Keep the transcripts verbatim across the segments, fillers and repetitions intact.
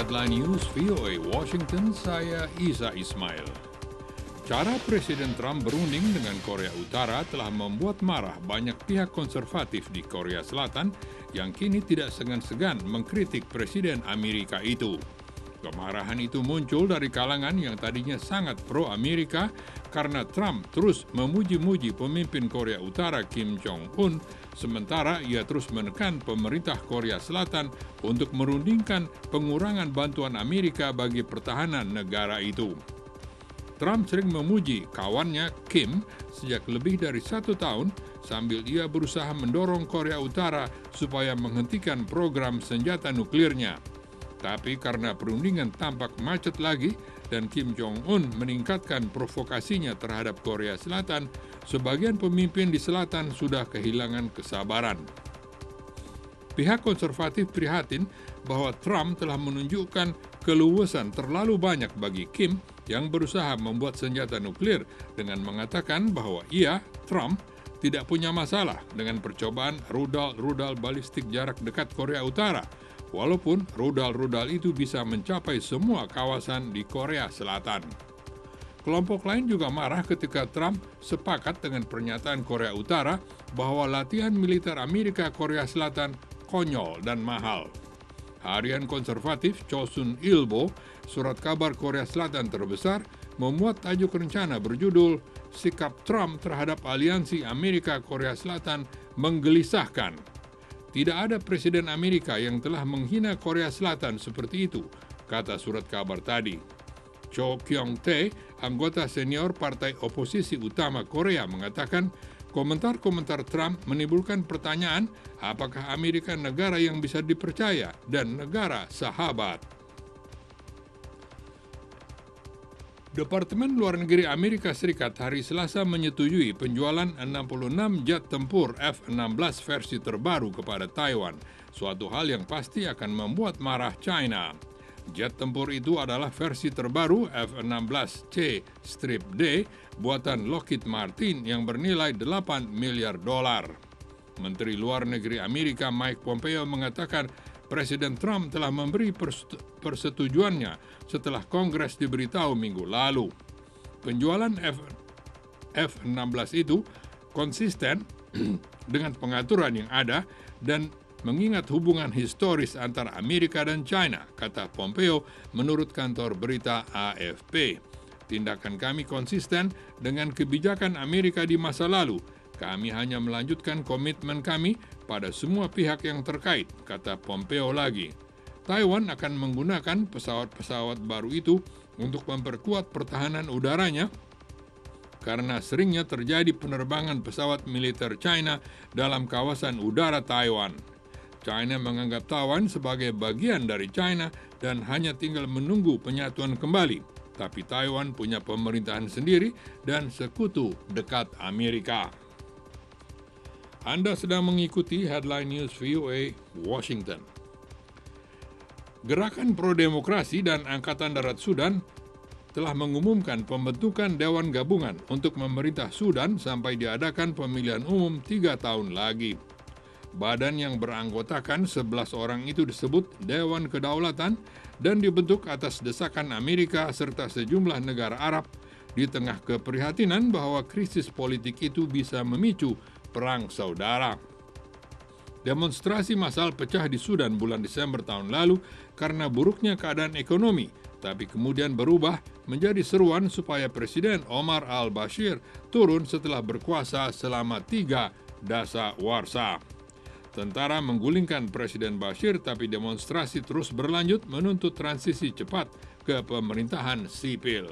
Headline News V O A Washington, saya Isa Ismail. Cara Presiden Trump berunding dengan Korea Utara telah membuat marah banyak pihak konservatif di Korea Selatan yang kini tidak segan-segan mengkritik Presiden Amerika itu. Kemarahan itu muncul dari kalangan yang tadinya sangat pro-Amerika karena Trump terus memuji-muji pemimpin Korea Utara Kim Jong-un, sementara ia terus menekan pemerintah Korea Selatan untuk merundingkan pengurangan bantuan Amerika bagi pertahanan negara itu. Trump sering memuji kawannya Kim sejak lebih dari satu tahun sambil ia berusaha mendorong Korea Utara supaya menghentikan program senjata nuklirnya. Tapi karena perundingan tampak macet lagi dan Kim Jong-un meningkatkan provokasinya terhadap Korea Selatan, sebagian pemimpin di selatan sudah kehilangan kesabaran. Pihak konservatif prihatin bahwa Trump telah menunjukkan keluasan terlalu banyak bagi Kim yang berusaha membuat senjata nuklir dengan mengatakan bahwa ia, Trump, tidak punya masalah dengan percobaan rudal-rudal balistik jarak dekat Korea Utara, walaupun rudal-rudal itu bisa mencapai semua kawasan di Korea Selatan. Kelompok lain juga marah ketika Trump sepakat dengan pernyataan Korea Utara bahwa latihan militer Amerika Korea Selatan konyol dan mahal. Harian konservatif Chosun Ilbo, surat kabar Korea Selatan terbesar, memuat tajuk rencana berjudul "Sikap Trump terhadap aliansi Amerika Korea Selatan menggelisahkan". Tidak ada presiden Amerika yang telah menghina Korea Selatan seperti itu, kata surat kabar tadi. Cho Kyung-tae, anggota senior partai oposisi utama Korea, mengatakan komentar-komentar Trump menimbulkan pertanyaan apakah Amerika negara yang bisa dipercaya dan negara sahabat. Departemen Luar Negeri Amerika Serikat hari Selasa menyetujui penjualan enam puluh enam jet tempur F enam belas versi terbaru kepada Taiwan, suatu hal yang pasti akan membuat marah China. Jet tempur itu adalah versi terbaru F enam belas C-D buatan Lockheed Martin yang bernilai delapan miliar dolar. Menteri Luar Negeri Amerika Mike Pompeo mengatakan Presiden Trump telah memberi persetujuannya setelah Kongres diberitahu minggu lalu. Penjualan F enam belas itu konsisten dengan pengaturan yang ada dan mengingat hubungan historis antara Amerika dan China, kata Pompeo menurut kantor berita A F P. Tindakan kami konsisten dengan kebijakan Amerika di masa lalu. Kami hanya melanjutkan komitmen kami pada semua pihak yang terkait, kata Pompeo lagi. Taiwan akan menggunakan pesawat-pesawat baru itu untuk memperkuat pertahanan udaranya karena seringnya terjadi penerbangan pesawat militer China dalam kawasan udara Taiwan. China menganggap Taiwan sebagai bagian dari China dan hanya tinggal menunggu penyatuan kembali. Tapi Taiwan punya pemerintahan sendiri dan sekutu dekat Amerika. Anda sedang mengikuti Headline News V O A Washington. Gerakan pro-demokrasi dan Angkatan Darat Sudan telah mengumumkan pembentukan Dewan Gabungan untuk memerintah Sudan sampai diadakan pemilihan umum tiga tahun lagi. Badan yang beranggotakan sebelas orang itu disebut Dewan Kedaulatan dan dibentuk atas desakan Amerika serta sejumlah negara Arab di tengah keprihatinan bahwa krisis politik itu bisa memicu perang saudara. Demonstrasi massal pecah di Sudan bulan Desember tahun lalu karena buruknya keadaan ekonomi, tapi kemudian berubah menjadi seruan supaya Presiden Omar al-Bashir turun setelah berkuasa selama tiga dasawarsa. Tentara menggulingkan Presiden Bashir, tapi demonstrasi terus berlanjut menuntut transisi cepat ke pemerintahan sipil.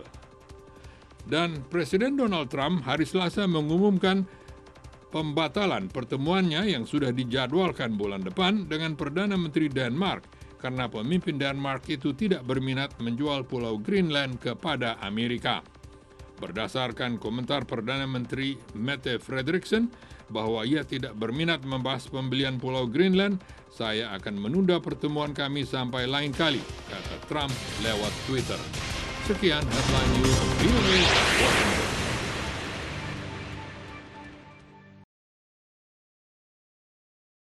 Dan Presiden Donald Trump hari Selasa mengumumkan pembatalan pertemuannya yang sudah dijadwalkan bulan depan dengan Perdana Menteri Denmark karena pemimpin Denmark itu tidak berminat menjual Pulau Greenland kepada Amerika. Berdasarkan komentar Perdana Menteri Mette Frederiksen bahwa ia tidak berminat membahas pembelian Pulau Greenland, saya akan menunda pertemuan kami sampai lain kali, kata Trump lewat Twitter. Sekian Headline News V O A.